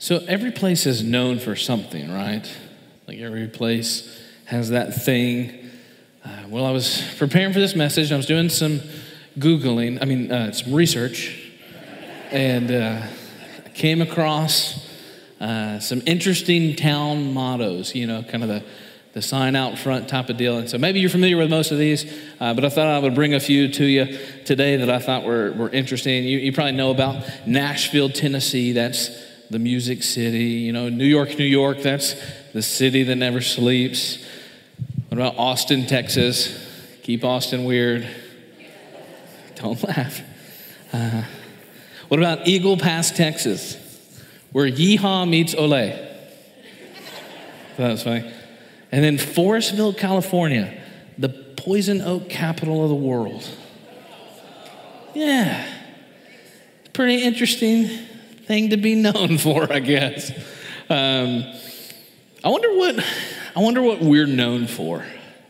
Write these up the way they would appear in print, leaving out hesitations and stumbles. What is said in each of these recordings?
So every place is known for something, right? Like every place has that thing. Well, I was preparing for this message. I was doing some Googling, some research, and I came across some interesting town mottos, kind of the sign out front type of deal. And so maybe you're familiar with most of these, but I thought I would bring a few to you today that I thought were interesting. You probably know about Nashville, Tennessee. That's the music city. New York, New York. That's the city that never sleeps. What about Austin, Texas? Keep Austin weird. Don't laugh. What about Eagle Pass, Texas, where yeehaw meets ole? That was funny. And then Forestville, California, the poison oak capital of the world. Yeah, pretty interesting thing to be known for, I guess. I wonder what we're known for.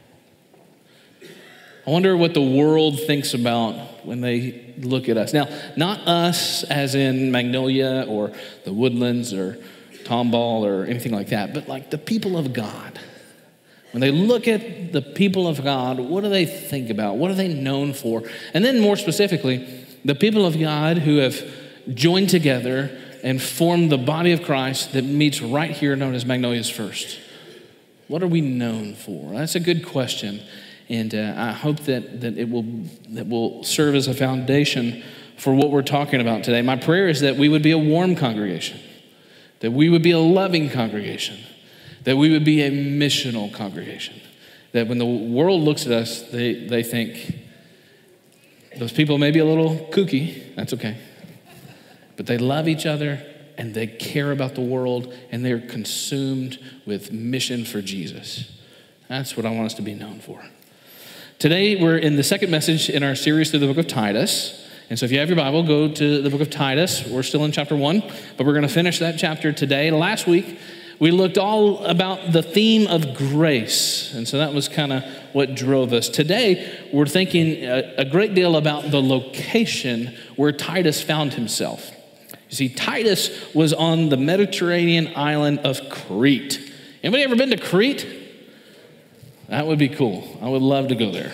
I wonder what the world thinks about when they look at us. Now, not us as in Magnolia or the Woodlands or Tomball or anything like that, but like the people of God. When they look at the people of God, what do they think about? What are they known for? And then more specifically, the people of God who have joined together and formed the body of Christ that meets right here, known as Magnolia's First. What are we known for? That's a good question. And I hope that it will serve as a foundation for what we're talking about today. My prayer is that we would be a warm congregation, that we would be a loving congregation, that we would be a missional congregation, that when the world looks at us, they think, those people may be a little kooky, that's okay, but they love each other and they care about the world and they're consumed with mission for Jesus. That's what I want us to be known for. Today, we're in the second message in our series through the book of Titus. And so if you have your Bible, go to the book of Titus. We're still in chapter 1, but we're going to finish that chapter today. Last week, we looked all about the theme of grace. And so that was kind of what drove us. Today, we're thinking a great deal about the location where Titus found himself. You see, Titus was on the Mediterranean island of Crete. Anybody ever been to Crete? That would be cool. I would love to go there.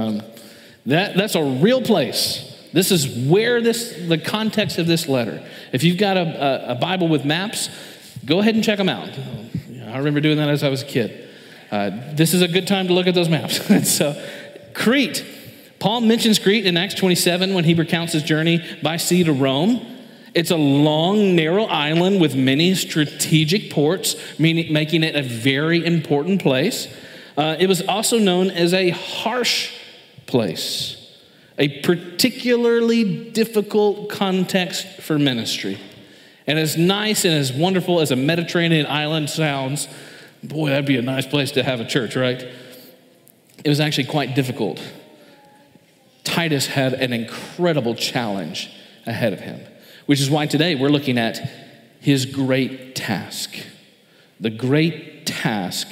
That's a real place. This is where the context of this letter. If you've got a Bible with maps, go ahead and check them out. I remember doing that as I was a kid. This is a good time to look at those maps. So, Crete. Paul mentions Crete in Acts 27 when he recounts his journey by sea to Rome. It's a long, narrow island with many strategic ports, making it a very important place. It was also known as a harsh place, a particularly difficult context for ministry. And as nice and as wonderful as a Mediterranean island sounds, boy, that'd be a nice place to have a church, right? It was actually quite difficult. Titus had an incredible challenge ahead of him, which is why today we're looking at his great task, the great task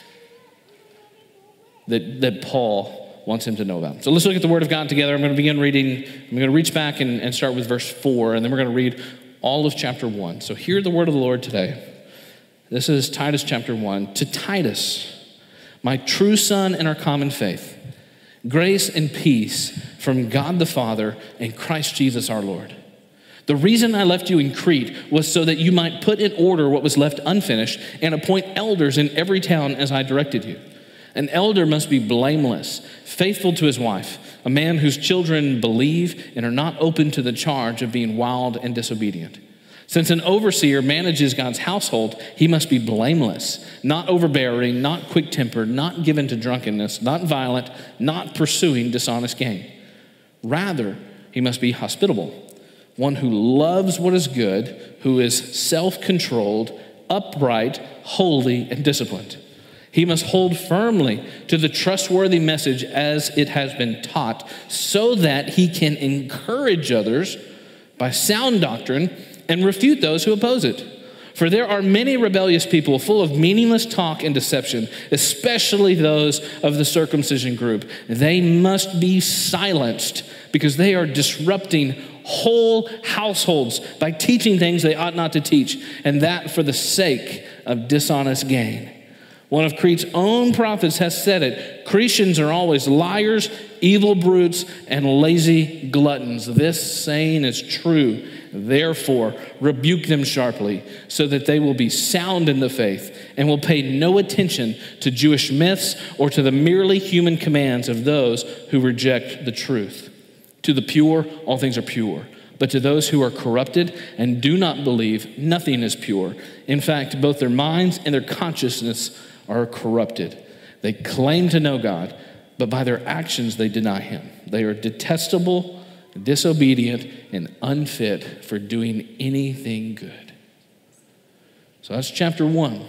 that Paul wants him to know about. So let's look at the Word of God together. I'm going to begin reading. I'm going to reach back and start with verse 4, and then we're going to read all of chapter 1. So hear the word of the Lord today. This is Titus chapter 1. To Titus, my true son in our common faith, grace and peace from God the Father and Christ Jesus our Lord. The reason I left you in Crete was so that you might put in order what was left unfinished and appoint elders in every town as I directed you. An elder must be blameless, faithful to his wife, a man whose children believe and are not open to the charge of being wild and disobedient. Since an overseer manages God's household, he must be blameless, not overbearing, not quick-tempered, not given to drunkenness, not violent, not pursuing dishonest gain. Rather, he must be hospitable, one who loves what is good, who is self-controlled, upright, holy, and disciplined. He must hold firmly to the trustworthy message as it has been taught, so that he can encourage others by sound doctrine and refute those who oppose it. For there are many rebellious people full of meaningless talk and deception, especially those of the circumcision group. They must be silenced because they are disrupting whole households by teaching things they ought not to teach, and that for the sake of dishonest gain. One of Crete's own prophets has said it: Cretians are always liars, evil brutes, and lazy gluttons. This saying is true. Therefore, rebuke them sharply, so that they will be sound in the faith and will pay no attention to Jewish myths or to the merely human commands of those who reject the truth. To the pure, all things are pure. But to those who are corrupted and do not believe, nothing is pure. In fact, both their minds and their consciousness are corrupted. They claim to know God, but by their actions they deny him. They are detestable, disobedient, and unfit for doing anything good. So that's chapter 1.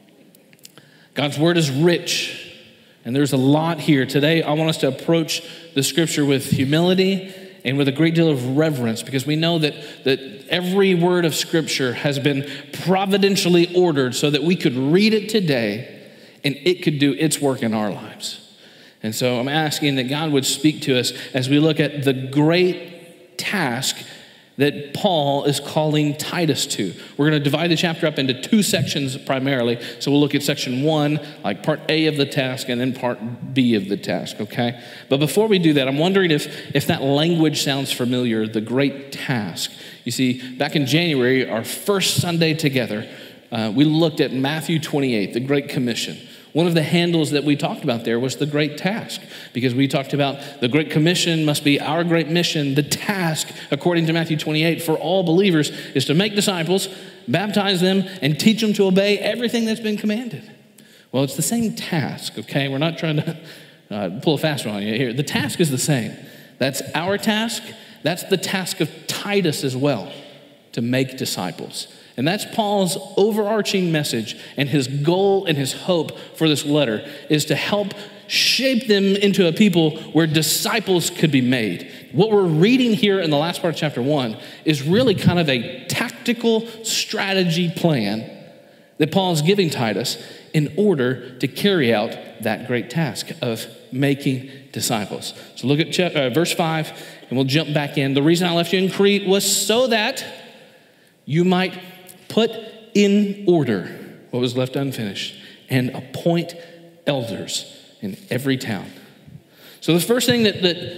God's word is rich, and there's a lot here. Today, I want us to approach the scripture with humility and with a great deal of reverence, because we know that every word of scripture has been providentially ordered so that we could read it today and it could do its work in our lives. And so I'm asking that God would speak to us as we look at the great task that Paul is calling Titus to. We're going to divide the chapter up into 2 sections primarily. So we'll look at section 1, like part A of the task, and then part B of the task, okay? But before we do that, I'm wondering if that language sounds familiar, the great task. You see, back in January, our first Sunday together, we looked at Matthew 28, the Great Commission. One of the handles that we talked about there was the great task, because we talked about the Great Commission must be our great mission. The task, according to Matthew 28, for all believers is to make disciples, baptize them, and teach them to obey everything that's been commanded. Well, it's the same task, okay? We're not trying to pull a fast one on you here. The task is the same. That's our task. That's the task of Titus as well, to make disciples. And that's Paul's overarching message, and his goal and his hope for this letter is to help shape them into a people where disciples could be made. What we're reading here in the last part of chapter 1 is really kind of a tactical strategy plan that Paul is giving Titus in order to carry out that great task of making disciples. So look at verse 5, and we'll jump back in. The reason I left you in Crete was so that you might put in order what was left unfinished and appoint elders in every town. So the first thing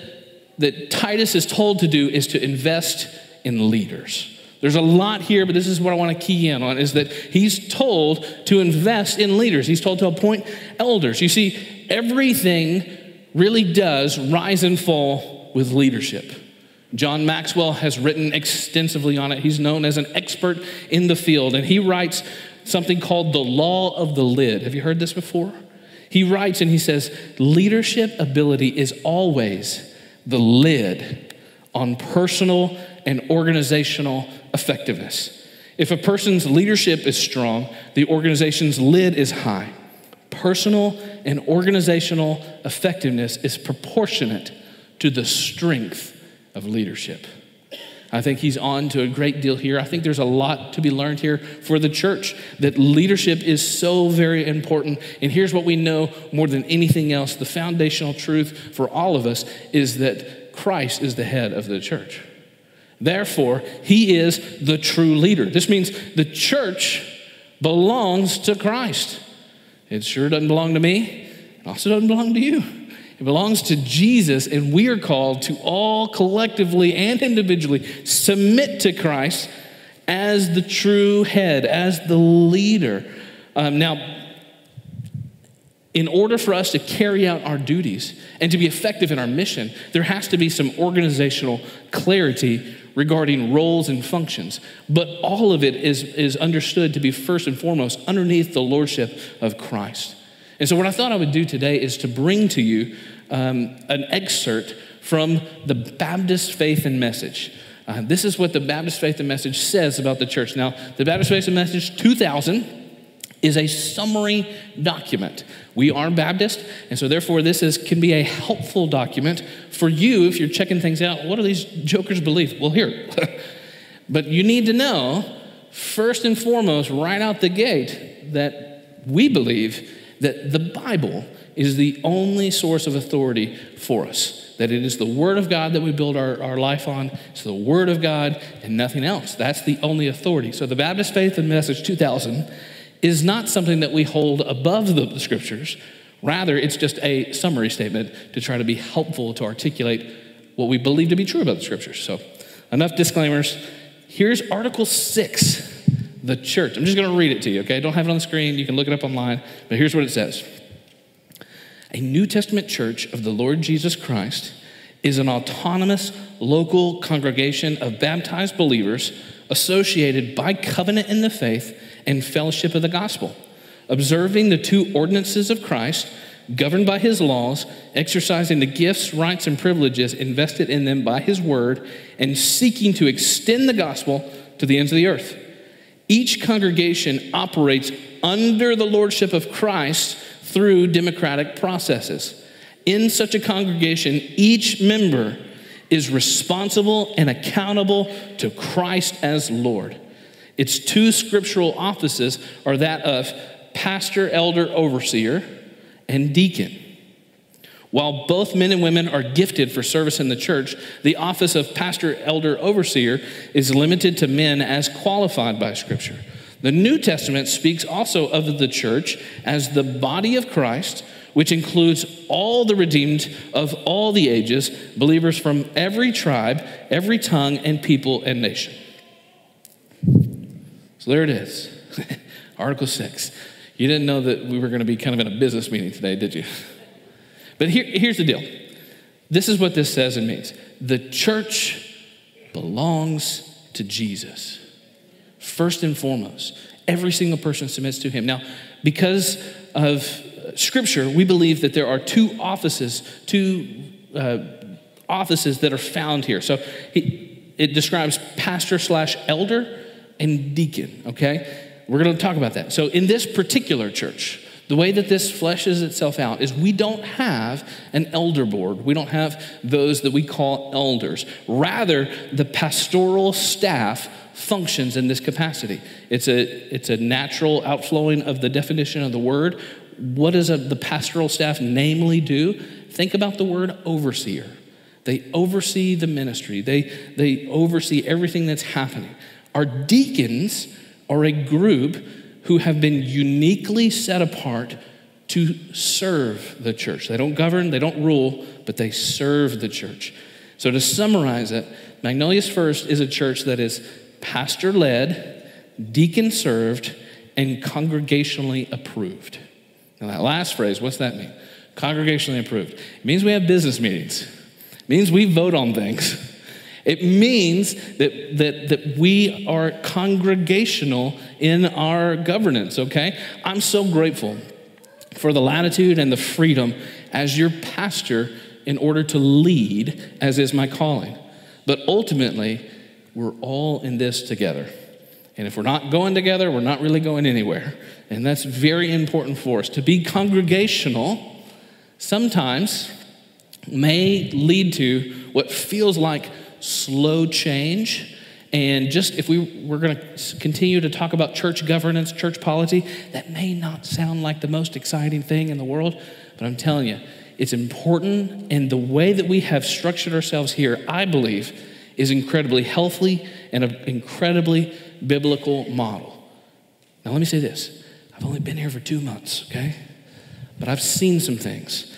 that Titus is told to do is to invest in leaders. There's a lot here, but this is what I want to key in on, is that he's told to invest in leaders. He's told to appoint elders. You see, everything really does rise and fall with leadership. John Maxwell has written extensively on it. He's known as an expert in the field, and he writes something called the law of the lid. Have you heard this before? He writes and he says, leadership ability is always the lid on personal and organizational effectiveness. If a person's leadership is strong, the organization's lid is high. Personal and organizational effectiveness is proportionate to the strength of leadership. I think he's on to a great deal here. I think there's a lot to be learned here for the church, that leadership is so very important. And here's what we know more than anything else. The foundational truth for all of us is that Christ is the head of the church. Therefore, he is the true leader. This means the church belongs to Christ. It sure doesn't belong to me. It also doesn't belong to you. It belongs to Jesus, and we are called to all collectively and individually submit to Christ as the true head, as the leader. Now, in order for us to carry out our duties and to be effective in our mission, there has to be some organizational clarity regarding roles and functions. But all of it is understood to be first and foremost underneath the lordship of Christ. And so what I thought I would do today is to bring to you an excerpt from the Baptist Faith and Message. This is what the Baptist Faith and Message says about the church. Now, the Baptist Faith and Message 2000 is a summary document. We are Baptist, and so therefore this can be a helpful document for you if you're checking things out. What do these jokers believe? Well, here. But you need to know, first and foremost, right out the gate, that we believe that the Bible is the only source of authority for us. that it is the Word of God that we build our life on. It's the Word of God and nothing else. That's the only authority. So the Baptist Faith and Message 2000 is not something that we hold above the Scriptures. Rather, it's just a summary statement to try to be helpful to articulate what we believe to be true about the Scriptures. So enough disclaimers. Here's Article 6, the church. I'm just going to read it to you, okay? I don't have it on the screen. You can look it up online. But here's what it says. A New Testament church of the Lord Jesus Christ is an autonomous local congregation of baptized believers associated by covenant in the faith and fellowship of the gospel, observing the two ordinances of Christ, governed by his laws, exercising the gifts, rights, and privileges invested in them by his word, and seeking to extend the gospel to the ends of the earth. Each congregation operates under the lordship of Christ through democratic processes. In such a congregation, each member is responsible and accountable to Christ as Lord. Its two scriptural offices are that of pastor, elder, overseer, and deacon. While both men and women are gifted for service in the church, the office of pastor, elder, overseer is limited to men as qualified by Scripture. The New Testament speaks also of the church as the body of Christ, which includes all the redeemed of all the ages, believers from every tribe, every tongue, and people and nation. So there it is, Article 6. You didn't know that we were going to be kind of in a business meeting today, did you? But here's the deal. This is what this says and means. The church belongs to Jesus. First and foremost, every single person submits to him. Now, because of Scripture, we believe that there are two offices that are found here. So it describes pastor/elder and deacon, okay? We're going to talk about that. So in this particular church, the way that this fleshes itself out is we don't have an elder board. We don't have those that we call elders. Rather, the pastoral staff functions in this capacity. It's a natural outflowing of the definition of the word. What does the pastoral staff namely do? Think about the word overseer. They oversee the ministry. They oversee everything that's happening. Our deacons are a group who have been uniquely set apart to serve the church. They don't govern, they don't rule, but they serve the church. So to summarize it, Magnolia's First is a church that is pastor-led, deacon-served, and congregationally approved. Now that last phrase, what's that mean? Congregationally approved. It means we have business meetings. It means we vote on things. It means that we are congregational in our governance, okay? I'm so grateful for the latitude and the freedom as your pastor in order to lead, as is my calling. But ultimately, we're all in this together. And if we're not going together, we're not really going anywhere. And that's very important for us. To be congregational sometimes may lead to what feels like slow change. And just if we're going to continue to talk about church governance, church polity, that may not sound like the most exciting thing in the world, but I'm telling you, it's important. And the way that we have structured ourselves here, I believe, is incredibly healthy and an incredibly biblical model. Now, let me say this. I've only been here for 2 months, okay? But I've seen some things.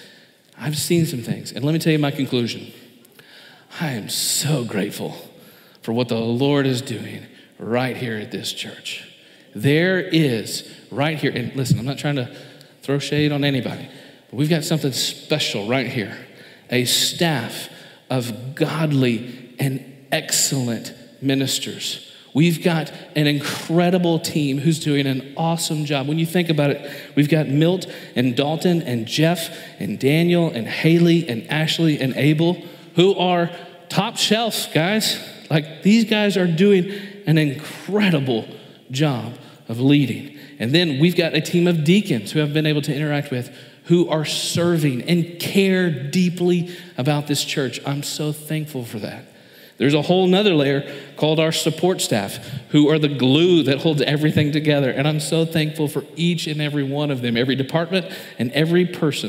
And let me tell you my conclusion. I am so grateful for what the Lord is doing right here at this church. There is right here, and listen, I'm not trying to throw shade on anybody, but we've got something special right here. A staff of godly and excellent ministers. We've got an incredible team who's doing an awesome job. When you think about it, we've got Milt and Dalton and Jeff and Daniel and Haley and Ashley and Abel, who are top shelf guys. Like, these guys are doing an incredible job of leading. And then we've got a team of deacons who I've been able to interact with who are serving and care deeply about this church. I'm so thankful for that. There's a whole nother layer called our support staff, who are the glue that holds everything together. And I'm so thankful for each and every one of them, every department and every person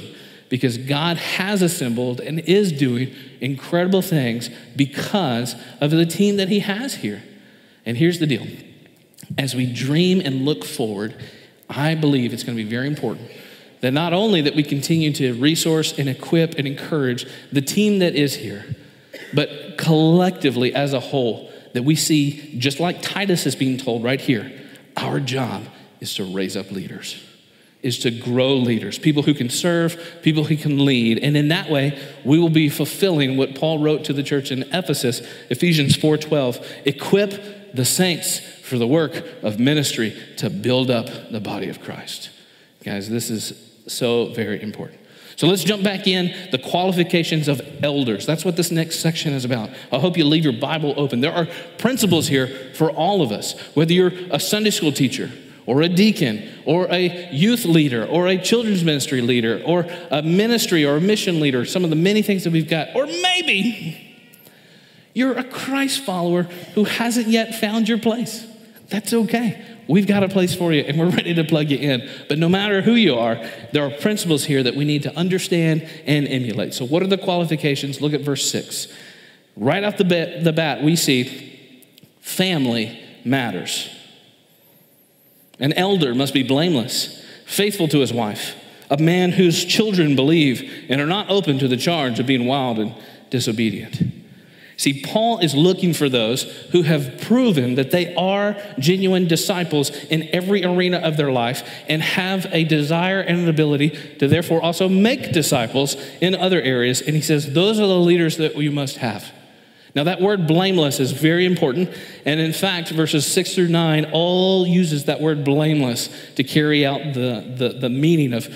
because God has assembled and is doing incredible things because of the team that he has here. And here's the deal. As we dream and look forward, I believe it's going to be very important that not only that we continue to resource and equip and encourage the team that is here, but collectively as a whole, that we see, just like Titus is being told right here, our job is to raise up leaders, is to grow leaders, people who can serve, people who can lead. And in that way, we will be fulfilling what Paul wrote to the church in Ephesus, Ephesians 4:12, equip the saints for the work of ministry to build up the body of Christ. Guys, this is so very important. So let's jump back in, the qualifications of elders. That's what this next section is about. I hope you leave your Bible open. There are principles here for all of us, whether you're a Sunday school teacher or a deacon or a youth leader or a children's ministry leader or a ministry or a mission leader, some of the many things that we've got. Or maybe you're a Christ follower who hasn't yet found your place. That's okay. We've got a place for you and we're ready to plug you in. But no matter who you are, there are principles here that we need to understand and emulate. So what are the qualifications? Look at verse 6. Right off the bat, we see family matters. An elder must be blameless, faithful to his wife, a man whose children believe and are not open to the charge of being wild and disobedient. See, Paul is looking for those who have proven that they are genuine disciples in every arena of their life and have a desire and an ability to therefore also make disciples in other areas. And he says, those are the leaders that we must have. Now that word blameless is very important. And in fact, verses 6 through 9 all uses that word blameless to carry out the meaning of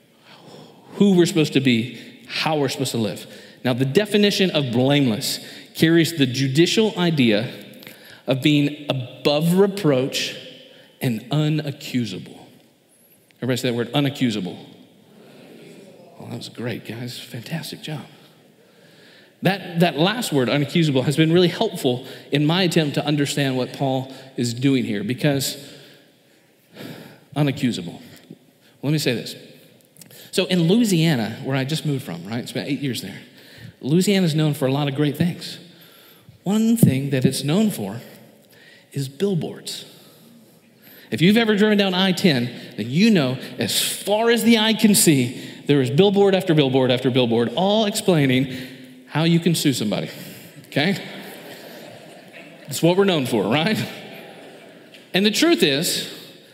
who we're supposed to be, how we're supposed to live. Now the definition of blameless carries the judicial idea of being above reproach and unaccusable. Everybody say that word, unaccusable. Well, that was great, guys. Fantastic job. That last word, unaccusable, has been really helpful in my attempt to understand what Paul is doing here, because unaccusable. Let me say this. So in Louisiana, where I just moved from, right? Spent 8 years there. Louisiana is known for a lot of great things. One thing that it's known for is billboards. If you've ever driven down I-10, then you know as far as the eye can see, there is billboard after billboard after billboard, all explaining how you can sue somebody, okay? That's what we're known for, right? And the truth is,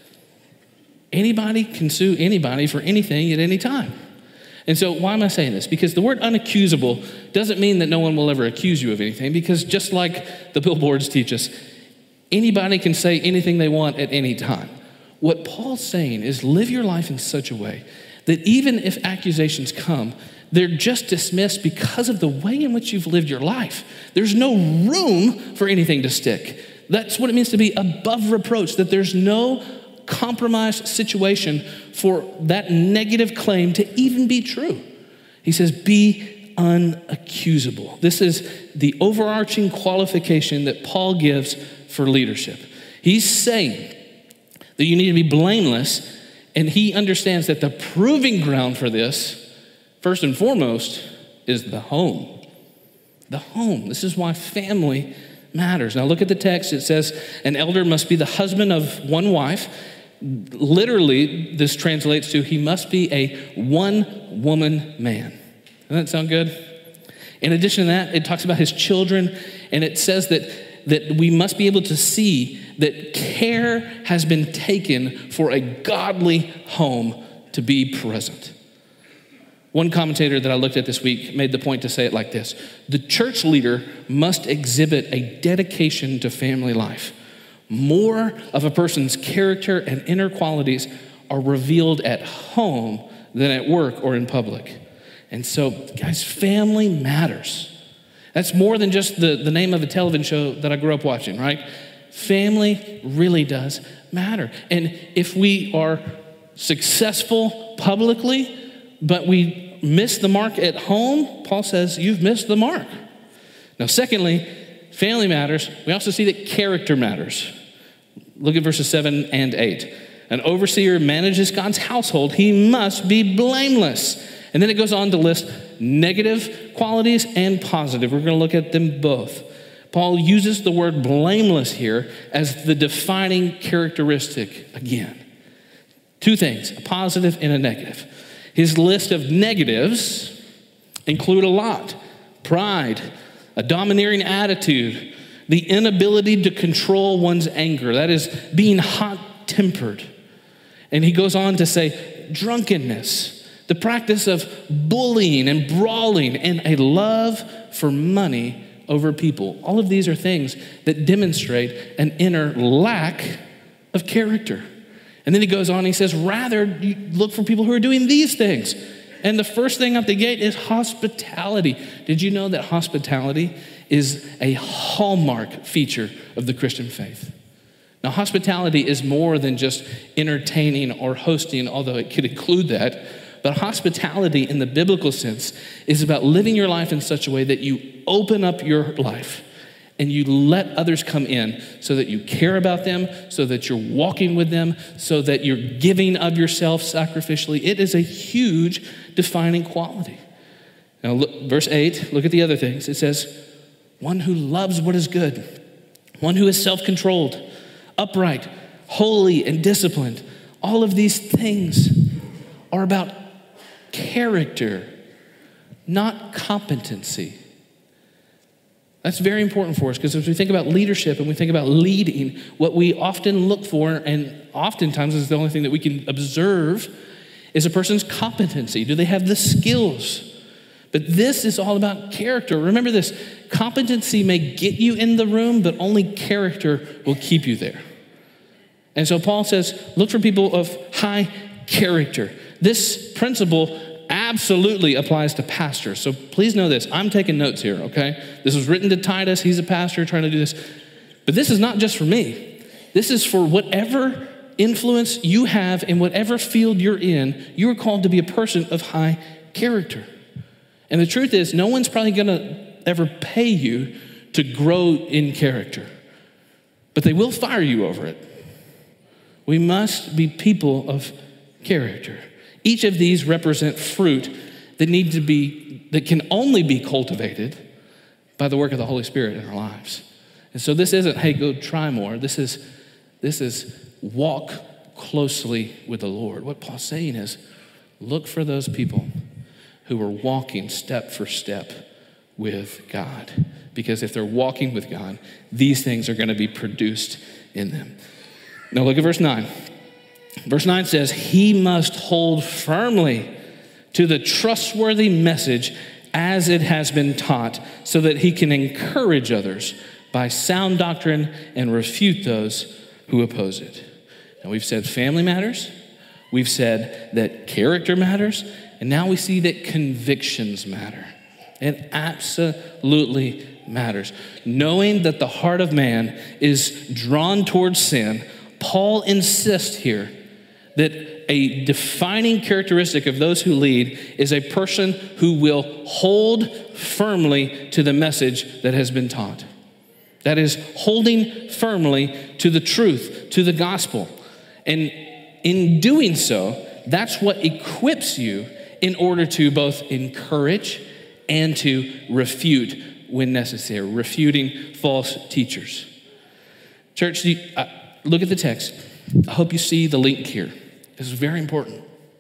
anybody can sue anybody for anything at any time. And so why am I saying this? Because the word unaccusable doesn't mean that no one will ever accuse you of anything, because just like the billboards teach us, anybody can say anything they want at any time. What Paul's saying is live your life in such a way that even if accusations come, they're just dismissed because of the way in which you've lived your life. There's no room for anything to stick. That's what it means to be above reproach, that there's no compromised situation for that negative claim to even be true. He says, be unaccusable. This is the overarching qualification that Paul gives for leadership. He's saying that you need to be blameless, and he understands that the proving ground for this, first and foremost, is the home. The home. This is why family matters. Now look at the text. It says, an elder must be the husband of one wife. Literally, this translates to he must be a one-woman man. Doesn't that sound good? In addition to that, it talks about his children, and it says that we must be able to see that care has been taken for a godly home to be present. One commentator that I looked at this week made the point to say it like this: the church leader must exhibit a dedication to family life. More of a person's character and inner qualities are revealed at home than at work or in public. And so, guys, family matters. That's more than just the name of a television show that I grew up watching, right? Family really does matter. And if we are successful publicly, but we miss the mark at home, Paul says, you've missed the mark. Now, secondly, family matters. We also see that character matters. Look at verses 7 and 8. An overseer manages God's household. He must be blameless. And then it goes on to list negative qualities and positive. We're going to look at them both. Paul uses the word blameless here as the defining characteristic again. Two things, a positive and a negative. His list of negatives include a lot: pride, a domineering attitude, the inability to control one's anger, that is, being hot-tempered. And he goes on to say drunkenness, the practice of bullying and brawling, and a love for money over people. All of these are things that demonstrate an inner lack of character. And then he goes on and he says, rather, you look for people who are doing these things. And the first thing out the gate is hospitality. Did you know that hospitality is a hallmark feature of the Christian faith? Now, hospitality is more than just entertaining or hosting, although it could include that. But hospitality in the biblical sense is about living your life in such a way that you open up your life and you let others come in so that you care about them, so that you're walking with them, so that you're giving of yourself sacrificially. It is a huge defining quality. Now, look, verse 8, look at the other things. It says, one who loves what is good, one who is self-controlled, upright, holy, and disciplined. All of these things are about character, not competency. That's very important for us, because as we think about leadership and we think about leading, what we often look for, and oftentimes is the only thing that we can observe, is a person's competency. Do they have the skills? But this is all about character. Remember this, competency may get you in the room, but only character will keep you there. And so Paul says, look for people of high character. This principle absolutely applies to pastors. So please know this. I'm taking notes here, okay? This was written to Titus. He's a pastor trying to do this. But this is not just for me. This is for whatever influence you have in whatever field you're in. You are called to be a person of high character. And the truth is, no one's probably going to ever pay you to grow in character. But they will fire you over it. We must be people of character. Each of these represent fruit that can only be cultivated by the work of the Holy Spirit in our lives. And so this isn't, hey, go try more. This is walk closely with the Lord. What Paul's saying is, look for those people who are walking step for step with God. Because if they're walking with God, these things are going to be produced in them. Now look at verse 9. Verse 9 says, he must hold firmly to the trustworthy message as it has been taught, so that he can encourage others by sound doctrine and refute those who oppose it. Now we've said family matters, we've said that character matters, and now we see that convictions matter. It absolutely matters. Knowing that the heart of man is drawn towards sin, Paul insists here that a defining characteristic of those who lead is a person who will hold firmly to the message that has been taught. That is, holding firmly to the truth, to the gospel. And in doing so, that's what equips you in order to both encourage and to refute when necessary, refuting false teachers. Church, look at the text. I hope you see the link here. This is very important.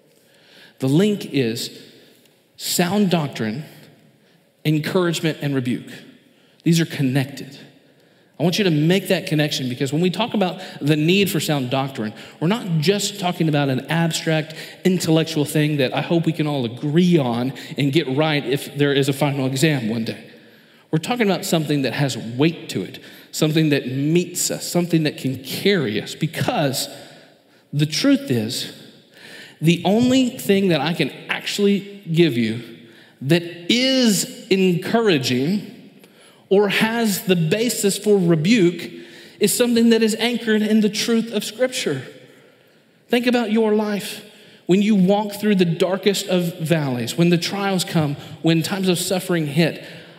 The link is sound doctrine, encouragement, and rebuke. These are connected. I want you to make that connection, because when we talk about the need for sound doctrine, we're not just talking about an abstract intellectual thing that I hope we can all agree on and get right if there is a final exam one day. We're talking about something that has weight to it, something that meets us, something that can carry us, because the truth is, the only thing that I can actually give you that is encouraging or has the basis for rebuke is something that is anchored in the truth of Scripture. Think about your life. When you walk through the darkest of valleys, when the trials come, when times of suffering hit,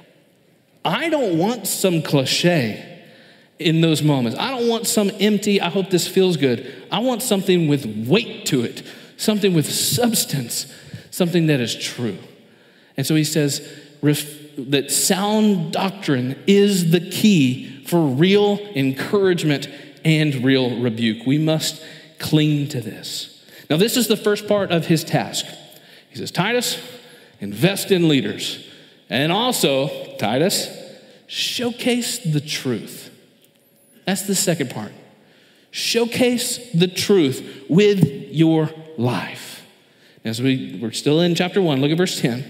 I don't want some cliche in those moments. I don't want some empty, I hope this feels good. I want something with weight to it, something with substance, something that is true. And so he says that sound doctrine is the key for real encouragement and real rebuke. We must cling to this. Now, this is the first part of his task. He says, Titus, invest in leaders. And also, Titus, showcase the truth. That's the second part. Showcase the truth with your life. As we're still in chapter 1, look at verse 10.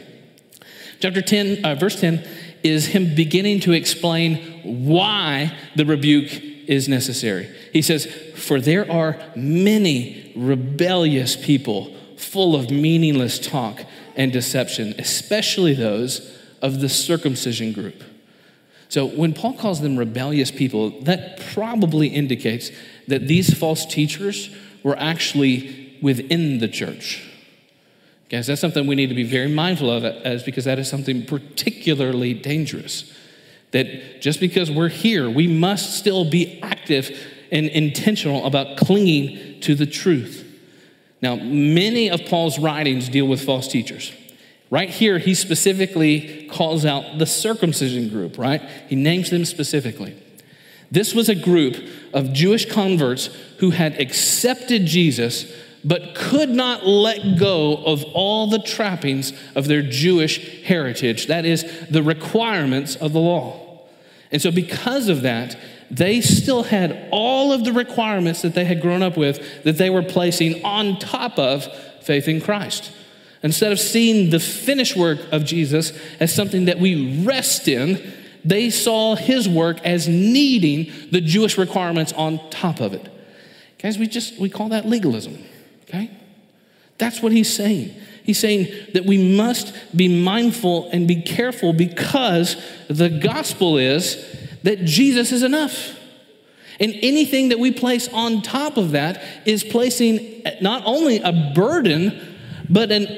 Verse 10 is him beginning to explain why the rebuke is necessary. He says, for there are many rebellious people full of meaningless talk and deception, especially those of the circumcision group. So when Paul calls them rebellious people, that probably indicates that these false teachers were actually within the church. Guys, that's something we need to be very mindful of, because that is something particularly dangerous. That just because we're here, we must still be active and intentional about clinging to the truth. Now, many of Paul's writings deal with false teachers. Right here, he specifically calls out the circumcision group, right? He names them specifically. This was a group of Jewish converts who had accepted Jesus, but could not let go of all the trappings of their Jewish heritage. That is, the requirements of the law. And so because of that, they still had all of the requirements that they had grown up with that they were placing on top of faith in Christ. Instead of seeing the finished work of Jesus as something that we rest in, they saw his work as needing the Jewish requirements on top of it. Guys, we call that legalism, okay? That's what he's saying. He's saying that we must be mindful and be careful because the gospel is that Jesus is enough. And anything that we place on top of that is placing not only a burden, but an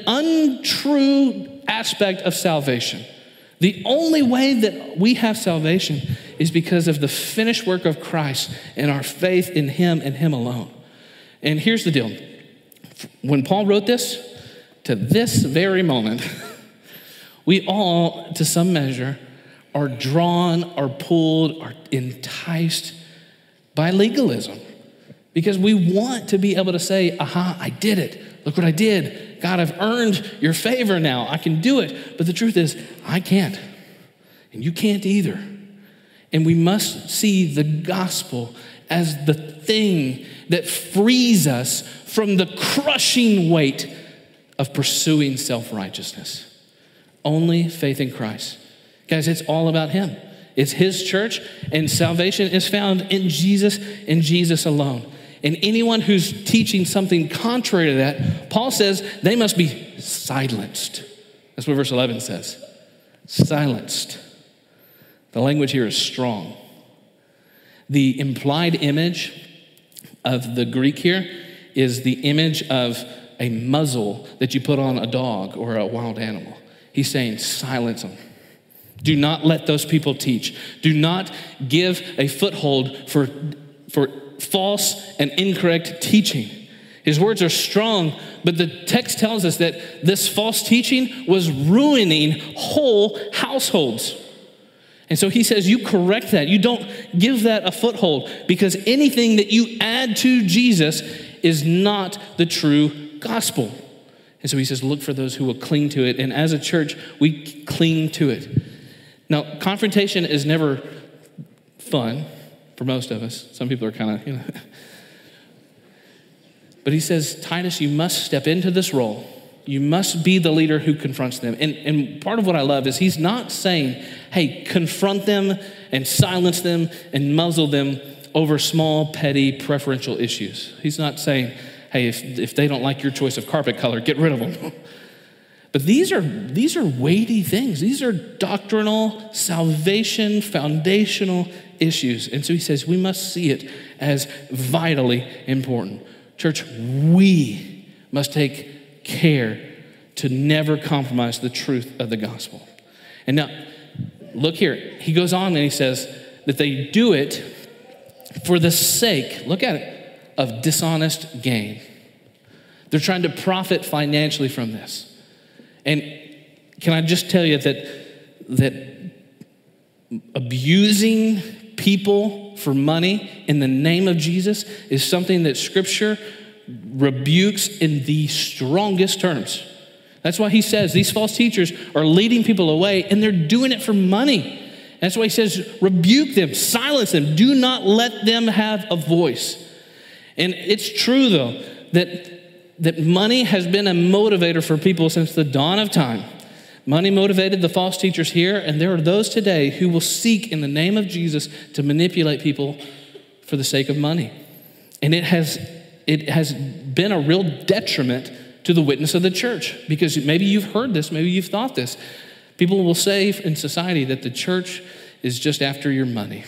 untrue aspect of salvation. The only way that we have salvation is because of the finished work of Christ and our faith in him and him alone. And here's the deal. When Paul wrote this, to this very moment, we all, to some measure, are drawn, are pulled, are enticed by legalism. Because we want to be able to say, aha, I did it. Look what I did. God, I've earned your favor now. I can do it. But the truth is, I can't. And you can't either. And we must see the gospel as the thing that frees us from the crushing weight of pursuing self-righteousness. Only faith in Christ. Guys, it's all about him. It's his church, and salvation is found in Jesus and Jesus alone. And anyone who's teaching something contrary to that, Paul says they must be silenced. That's what verse 11 says. Silenced. The language here is strong. The implied image of the Greek here is the image of a muzzle that you put on a dog or a wild animal. He's saying, silence them. Do not let those people teach. Do not give a foothold for false and incorrect teaching. His words are strong, but the text tells us that this false teaching was ruining whole households. And so he says, you correct that. You don't give that a foothold, because anything that you add to Jesus is not the true gospel. And so he says, look for those who will cling to it. And as a church, we cling to it. Now, confrontation is never fun for most of us. Some people are kind of, But he says, Titus, you must step into this role. You must be the leader who confronts them. And part of what I love is he's not saying, hey, confront them and silence them and muzzle them over small, petty, preferential issues. He's not saying, hey, if they don't like your choice of carpet color, get rid of them. But these are weighty things. These are doctrinal, salvation, foundational issues. And so he says we must see it as vitally important. Church, we must take care to never compromise the truth of the gospel. And now, look here. He goes on and he says that they do it for the sake, look at it, of dishonest gain. They're trying to profit financially from this. And can I just tell you that abusing people for money in the name of Jesus is something that Scripture rebukes in the strongest terms. That's why he says these false teachers are leading people away, and they're doing it for money. That's why he says, rebuke them, silence them, do not let them have a voice. And it's true, though, that money has been a motivator for people since the dawn of time. Money motivated the false teachers here, and there are those today who will seek in the name of Jesus to manipulate people for the sake of money. And it has been a real detriment to the witness of the church, because maybe you've heard this, maybe you've thought this. People will say in society that the church is just after your money.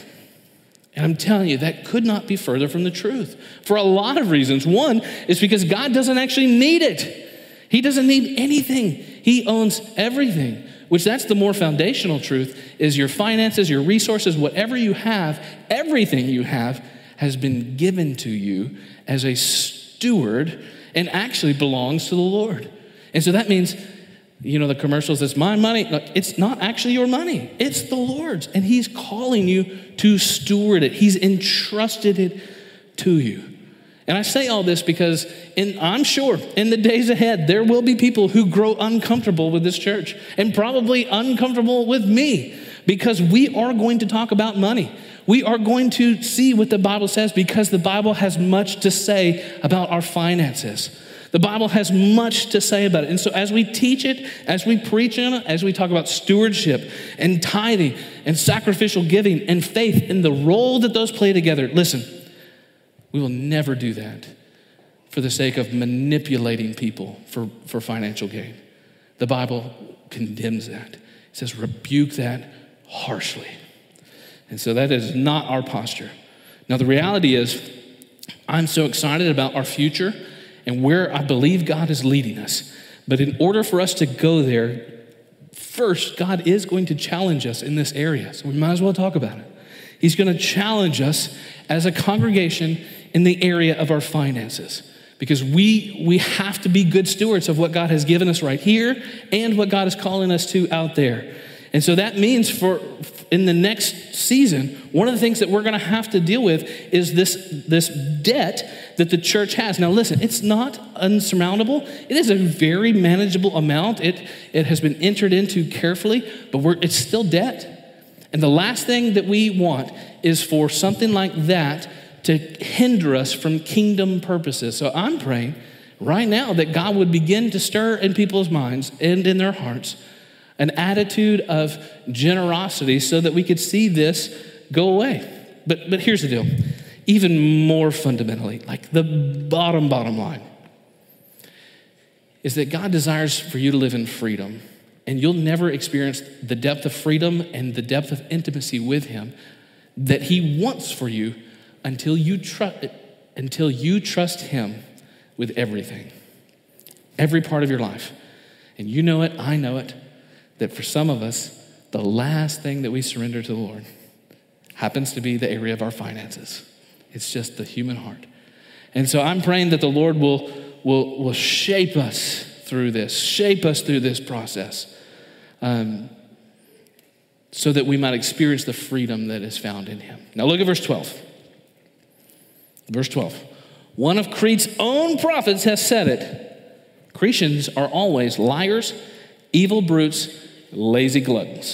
And I'm telling you, that could not be further from the truth for a lot of reasons. One is because God doesn't actually need it. He doesn't need anything. He owns everything, which that's the more foundational truth, is your finances, your resources, whatever you have, everything you have has been given to you as a steward and actually belongs to the Lord. And so that means, you know, the commercials, it's my money. Look, it's not actually your money. It's the Lord's. And he's calling you to steward it. He's entrusted it to you. And I say all this because I'm sure in the days ahead, there will be people who grow uncomfortable with this church and probably uncomfortable with me, because we are going to talk about money. We are going to see what the Bible says, because the Bible has much to say about our finances. The Bible has much to say about it. And so as we teach it, as we preach on it, as we talk about stewardship and tithing and sacrificial giving and faith and the role that those play together, listen, we will never do that for the sake of manipulating people for financial gain. The Bible condemns that. It says rebuke that harshly. And so that is not our posture. Now the reality is, I'm so excited about our future and where I believe God is leading us. But in order for us to go there, first, God is going to challenge us in this area. So we might as well talk about it. He's going to challenge us as a congregation in the area of our finances, because we have to be good stewards of what God has given us right here and what God is calling us to out there. And so that means in the next season, one of the things that we're going to have to deal with is this debt that the church has. Now listen, it's not unsurmountable. It is a very manageable amount. It has been entered into carefully, but it's still debt. And the last thing that we want is for something like that to hinder us from kingdom purposes. So I'm praying right now that God would begin to stir in people's minds and in their hearts an attitude of generosity so that we could see this go away. But here's the deal. Even more fundamentally, like the bottom line, is that God desires for you to live in freedom. And you'll never experience the depth of freedom and the depth of intimacy with him that he wants for you until you trust him with everything, every part of your life. And you know it, I know it, that for some of us, the last thing that we surrender to the Lord happens to be the area of our finances. It's just the human heart. And so I'm praying that the Lord will shape us through this process, so that we might experience the freedom that is found in him. Now look at verse 12. Verse 12. One of Crete's own prophets has said it. Cretians are always liars, evil brutes, lazy gluttons.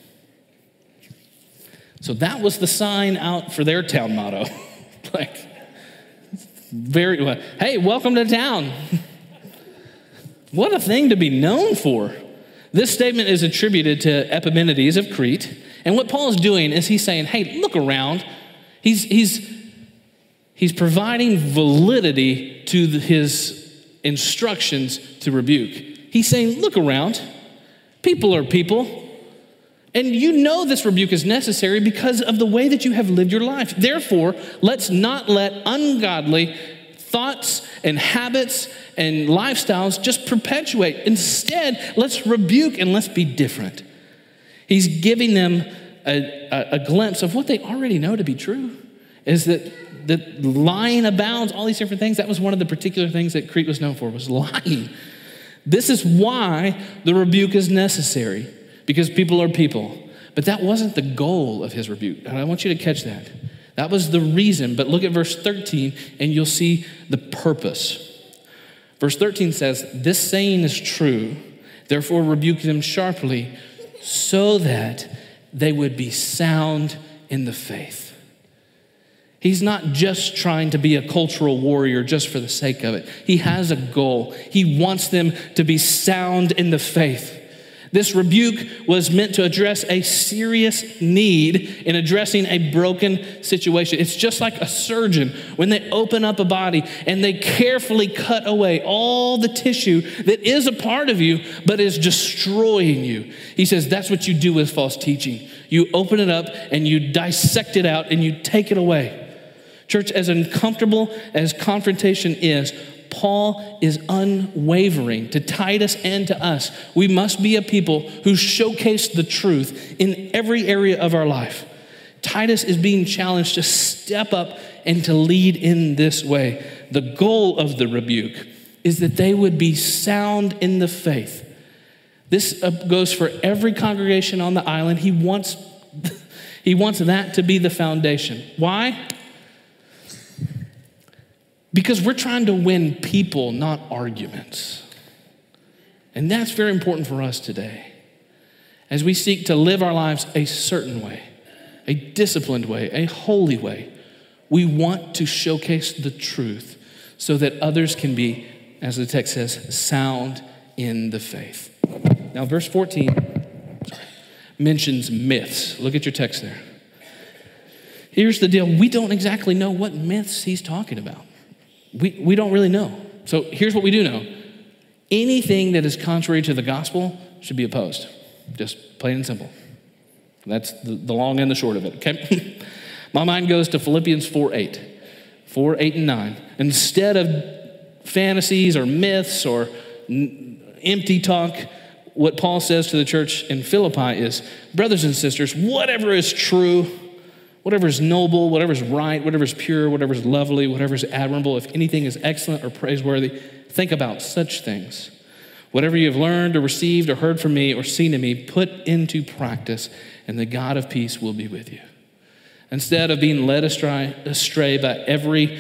So that was the sign out for their town motto. Hey, welcome to town. What a thing to be known for. This statement is attributed to Epimenides of Crete. And what Paul is doing is he's saying, hey, look around. He's providing validity to his instructions to rebuke. He's saying, look around. People are people. And you know this rebuke is necessary because of the way that you have lived your life. Therefore, let's not let ungodly thoughts and habits and lifestyles just perpetuate. Instead, let's rebuke and let's be different. He's giving them a glimpse of what they already know to be true, is that lying abounds, all these different things. That was one of the particular things that Crete was known for, was lying. This is why the rebuke is necessary, because people are people. But that wasn't the goal of his rebuke. And I want you to catch that. That was the reason. But look at verse 13 and you'll see the purpose. Verse 13 says, this saying is true, therefore rebuke them sharply, so that they would be sound in the faith. He's not just trying to be a cultural warrior just for the sake of it. He has a goal. He wants them to be sound in the faith. This rebuke was meant to address a serious need in addressing a broken situation. It's just like a surgeon when they open up a body and they carefully cut away all the tissue that is a part of you but is destroying you. He says that's what you do with false teaching. You open it up and you dissect it out and you take it away. Church, as uncomfortable as confrontation is, Paul is unwavering to Titus and to us. We must be a people who showcase the truth in every area of our life. Titus is being challenged to step up and to lead in this way. The goal of the rebuke is that they would be sound in the faith. This goes for every congregation on the island. He wants that to be the foundation. Why? Because we're trying to win people, not arguments. And that's very important for us today. As we seek to live our lives a certain way, a disciplined way, a holy way, we want to showcase the truth so that others can be, as the text says, sound in the faith. Now, verse 14 mentions myths. Look at your text there. Here's the deal. We don't exactly know what myths he's talking about. We don't really know. So here's what we do know. Anything that is contrary to the gospel should be opposed. Just plain and simple. That's the long and the short of it, okay? My mind goes to Philippians 4:8 and 9. Instead of fantasies or myths or empty talk, what Paul says to the church in Philippi is, brothers and sisters, whatever is true, whatever is noble, whatever is right, whatever is pure, whatever is lovely, whatever is admirable, if anything is excellent or praiseworthy, think about such things. Whatever you have learned or received or heard from me or seen in me, put into practice, and the God of peace will be with you. Instead of being led astray by every,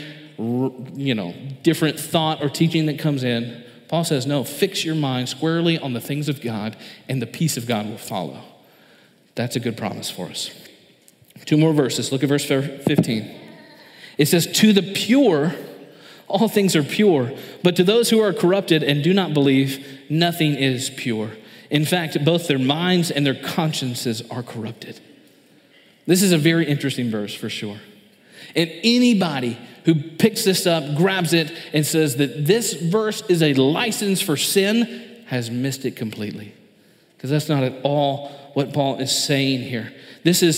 different thought or teaching that comes in, Paul says, no, fix your mind squarely on the things of God, and the peace of God will follow. That's a good promise for us. Two more verses. Look at verse 15. It says, to the pure, all things are pure, but to those who are corrupted and do not believe, nothing is pure. In fact, both their minds and their consciences are corrupted. This is a very interesting verse for sure. And anybody who picks this up, grabs it, and says that this verse is a license for sin has missed it completely. Because that's not at all what Paul is saying here. This is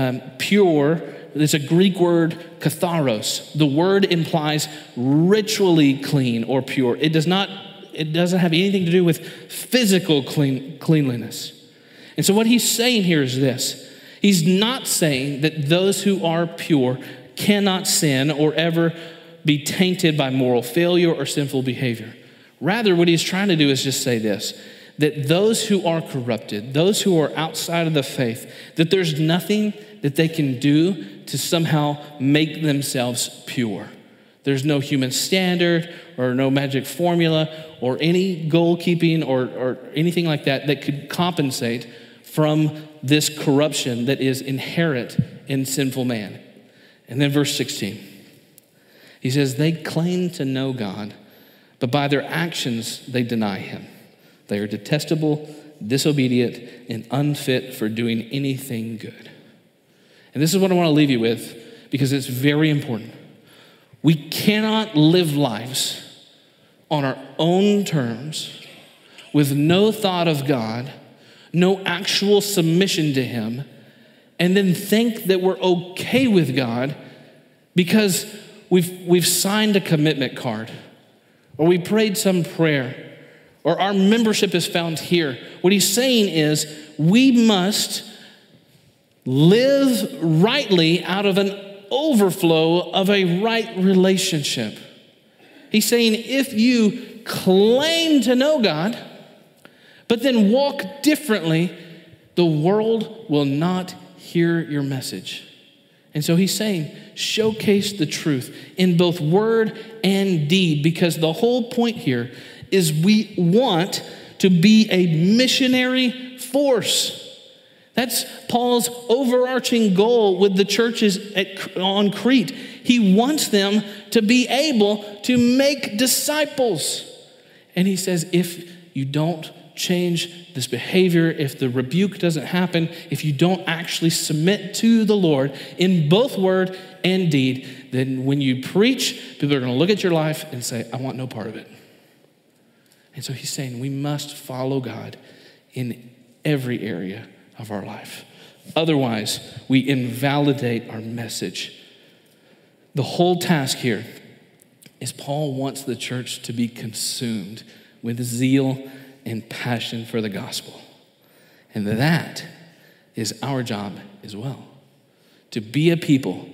pure. It's a Greek word, katharos. The word implies ritually clean or pure. It doesn't have anything to do with physical cleanliness. And so what he's saying here is this. He's not saying that those who are pure cannot sin or ever be tainted by moral failure or sinful behavior. Rather, what he's trying to do is just say this, that those who are corrupted, those who are outside of the faith, that there's nothing that they can do to somehow make themselves pure. There's no human standard or no magic formula or any goal keeping or anything like that that could compensate from this corruption that is inherent in sinful man. And then verse 16, he says, they claim to know God, but by their actions they deny him. They are detestable, disobedient, and unfit for doing anything good. And this is what I want to leave you with because it's very important. We cannot live lives on our own terms with no thought of God, no actual submission to him, and then think that we're okay with God because we've signed a commitment card or we prayed some prayer or our membership is found here. What he's saying is we must live rightly out of an overflow of a right relationship. He's saying if you claim to know God, but then walk differently, the world will not hear your message. And so he's saying, showcase the truth in both word and deed, because the whole point here is we want to be a missionary force. That's Paul's overarching goal with the churches on Crete. He wants them to be able to make disciples. And he says, if you don't change this behavior, if the rebuke doesn't happen, if you don't actually submit to the Lord in both word and deed, then when you preach, people are going to look at your life and say, I want no part of it. And so he's saying we must follow God in every area of our life. Otherwise, we invalidate our message. The whole task here is Paul wants the church to be consumed with zeal and passion for the gospel. And that is our job as well. To be a people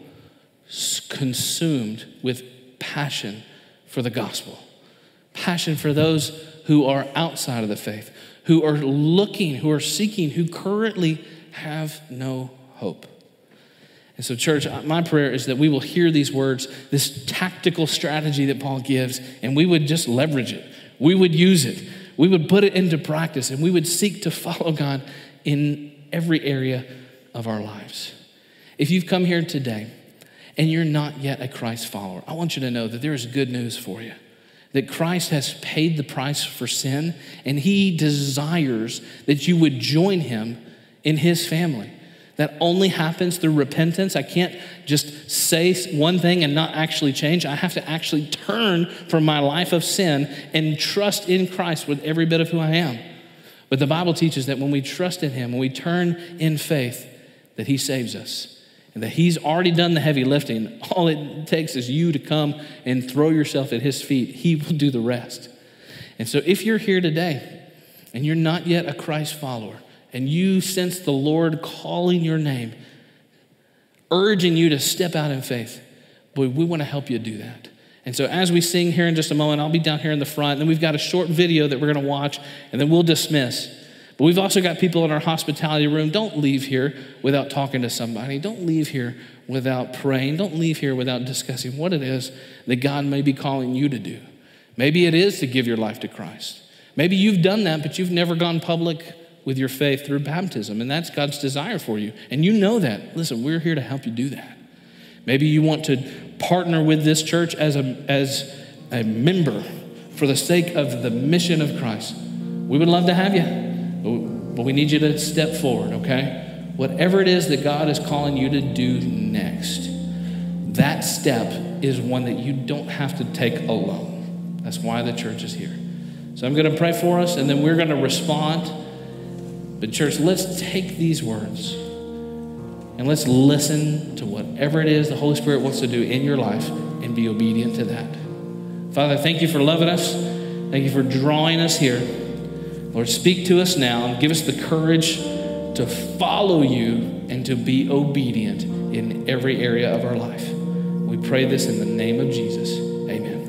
consumed with passion for the gospel. Passion for those who are outside of the faith, who are looking, who are seeking, who currently have no hope. And so, church, my prayer is that we will hear these words, this tactical strategy that Paul gives, and we would just leverage it. We would use it. We would put it into practice, and we would seek to follow God in every area of our lives. If you've come here today and you're not yet a Christ follower, I want you to know that there is good news for you. That Christ has paid the price for sin, and he desires that you would join him in his family. That only happens through repentance. I can't just say one thing and not actually change. I have to actually turn from my life of sin and trust in Christ with every bit of who I am. But the Bible teaches that when we trust in him, when we turn in faith, that he saves us. And that he's already done the heavy lifting. All it takes is you to come and throw yourself at his feet. He will do the rest. And so if you're here today and you're not yet a Christ follower, and you sense the Lord calling your name, urging you to step out in faith, boy, we want to help you do that. And so as we sing here in just a moment, I'll be down here in the front, and then we've got a short video that we're going to watch, and then we'll dismiss. But we've also got people in our hospitality room. Don't leave here without talking to somebody. Don't leave here without praying. Don't leave here without discussing what it is that God may be calling you to do. Maybe it is to give your life to Christ. Maybe you've done that, but you've never gone public with your faith through baptism, and that's God's desire for you. And you know that. Listen, we're here to help you do that. Maybe you want to partner with this church as a member for the sake of the mission of Christ. We would love to have you, but we need you to step forward, okay? Whatever it is that God is calling you to do next, that step is one that you don't have to take alone. That's why the church is here. So I'm going to pray for us, and then we're going to respond. But church, let's take these words and let's listen to whatever it is the Holy Spirit wants to do in your life and be obedient to that. Father, thank you for loving us. Thank you for drawing us here. Lord, speak to us now and give us the courage to follow you and to be obedient in every area of our life. We pray this in the name of Jesus. Amen.